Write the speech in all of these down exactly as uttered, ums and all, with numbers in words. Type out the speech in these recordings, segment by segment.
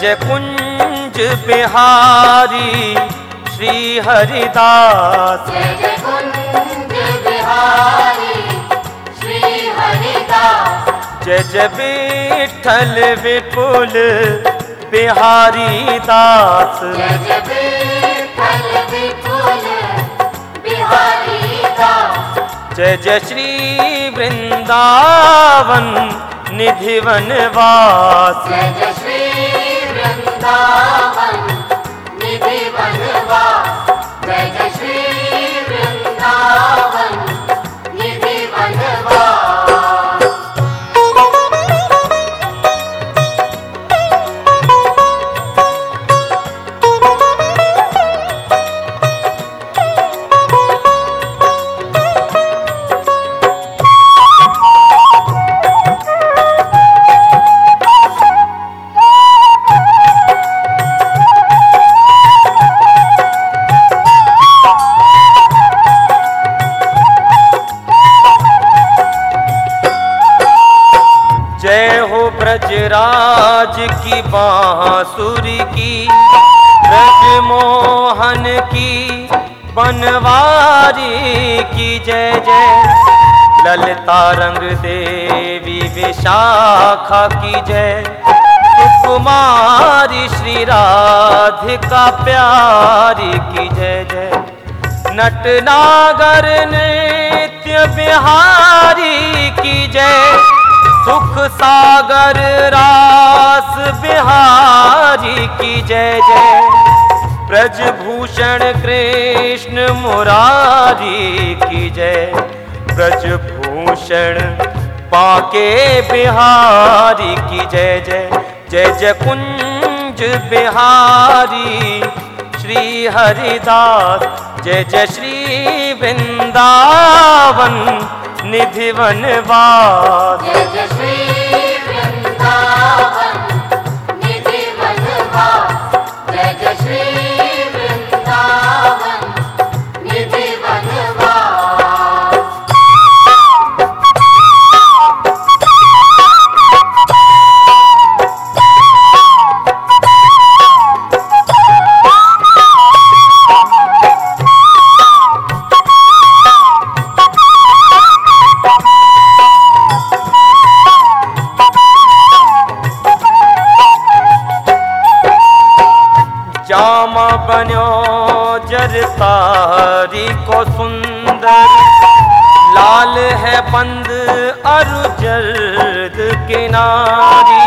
जय कुंज बिहारी श्री हरिदास। जय जय कुंज बिहारी श्री हरिदास। जय जय विठ्ठल विपुल बिहारी दास। जय जय विठ्ठल विपुल बिहारी दास। जय जय श्री वृंदावन निधि वनवास। जय जय श्री वृंदावन निधि वनवास। जय जय श्री वृंदावन निधि वनवास। ब्रजराज की बांसुरी की, ब्रजमोहन की बनवारी की जय जय। ललिता रंग देवी विशाखा की जय। कुमारी श्री राधिका प्यारी की जय जय। नटनागर नित्य बिहारी की जय। सुख सागर रास बिहारी की जय जय। ब्रजभूषण कृष्ण मुरारी की जय। ब्रजभूषण पाके बिहारी की जय जय। जय जय कुंज बिहारी श्री हरिदास। जय जय श्री वृंदावन निधि वनवास। जय जय श्री वृंदावन निधि वनवास। जय जय श्री वृंदावन निधि वनवास। जामा बन्यो जरतारी को सुंदर। लाल है बंद अरु जर्द किनारी।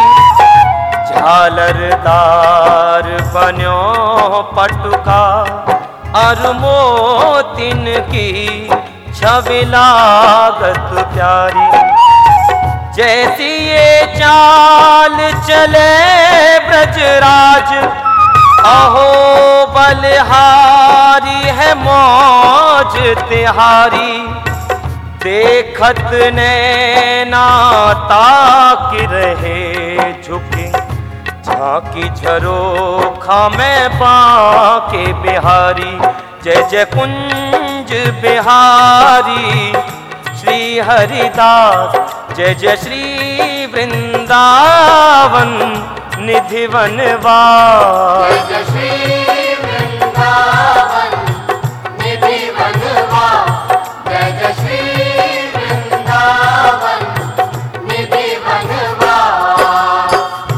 झालरदार बन्यो पटुका अरु मोतिन की छवि लागत प्यारी। जैसी ये चाल चले ब्रजराज, अहो बलिहारी है मौज तिहारी। देखत नैना ताक रहे झुके, झांकी झरोखा में बाके बिहारी। जय जय कुंज बिहारी श्री हरिदास। जय जय श्री वृंदावन निधि वनवास। जय जय श्री वृंदावन निधि वनवास। जय जय श्री वृंदावन निधि वनवास।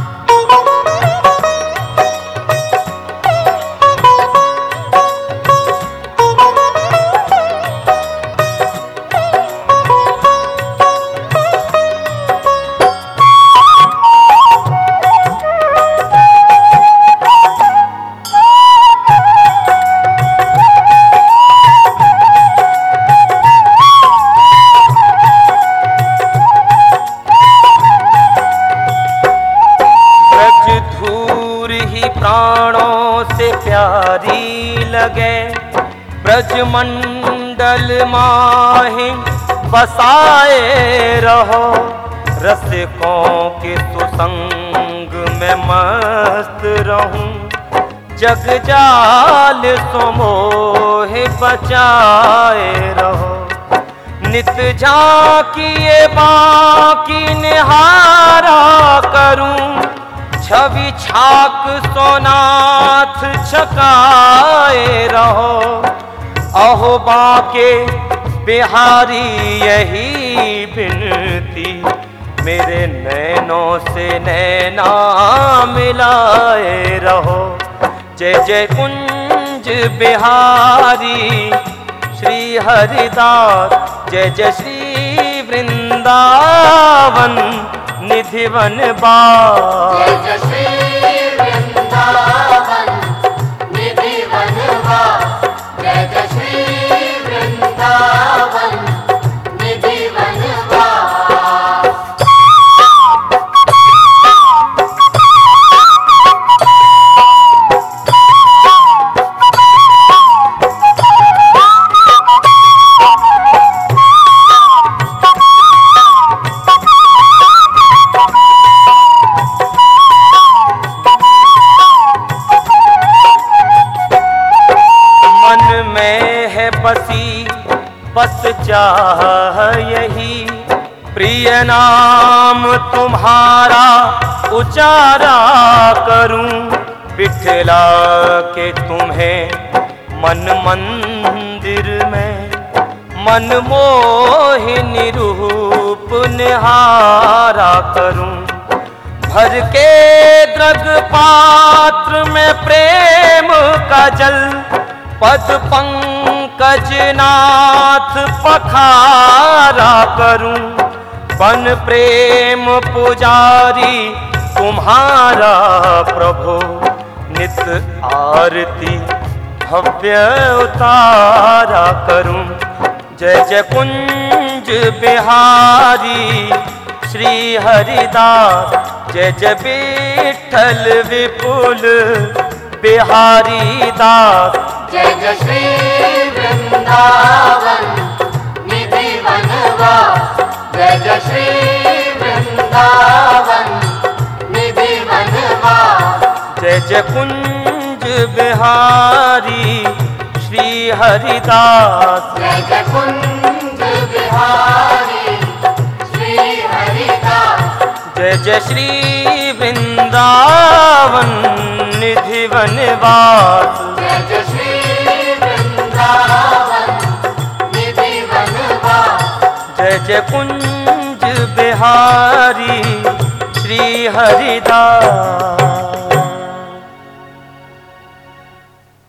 प्यारी लगे ब्रजमंडल माहे बसाए रहो। रसिकों के सुसंग में मस्त रहूं, जग जाल समोह बचाए रहो। नित झांकिए बाकी निहारा करूं, छवि छाक सोनाथ छकाए रहो। अहो बाके बिहारी यही बिनती, मेरे नैनों से नैना मिलाए रहो। जय जय कुंज बिहारी श्री हरिदास, जय जय श्री वृंदावन निधिवन बास। जय जय श्री वृंदावन निधिवन बास, जय जय श्री वृंदावन निधिवन बास। बसी बस चाह यही, प्रिय नाम तुम्हारा उचारा करूं। बिठला के तुम्हें मन मंदिर में, मन मोहिनी रूप निहारा करूं। भर के द्रग पात्र में प्रेम का जल, पद पंकज नाथ पखारा करूं। बन प्रेम पुजारी तुम्हारा प्रभु, नित आरती भव्य उतारा करूं। जय जय कुंज बिहारी श्री हरिदास, जय जय विठ्ठल विपुल बिहारी दास। जय जय श्री वृंदावन निधिवन बास, जय जय श्री वृंदावन निधिवन बास। जय जय कुंज बिहारी श्री हरिदास, जय जय कुंज बिहारी श्री हरिदास। जय जय श्री वृंदावन निधिवन बास। जय जय श्री वृंदावन निधिवन बास, जय जय कुंज बिहारी श्री हरिदास।